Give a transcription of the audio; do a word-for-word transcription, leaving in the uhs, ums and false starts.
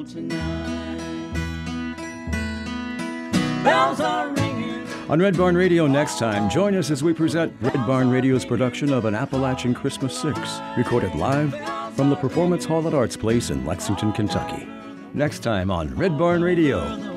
home tonight. Bells are ringing. On Red Barn Radio next time, join us as we present Red Barn Radio's production of An Appalachian Christmas six, recorded live from the Performance Hall at Arts Place in Lexington, Kentucky. Next time on Red Barn Radio.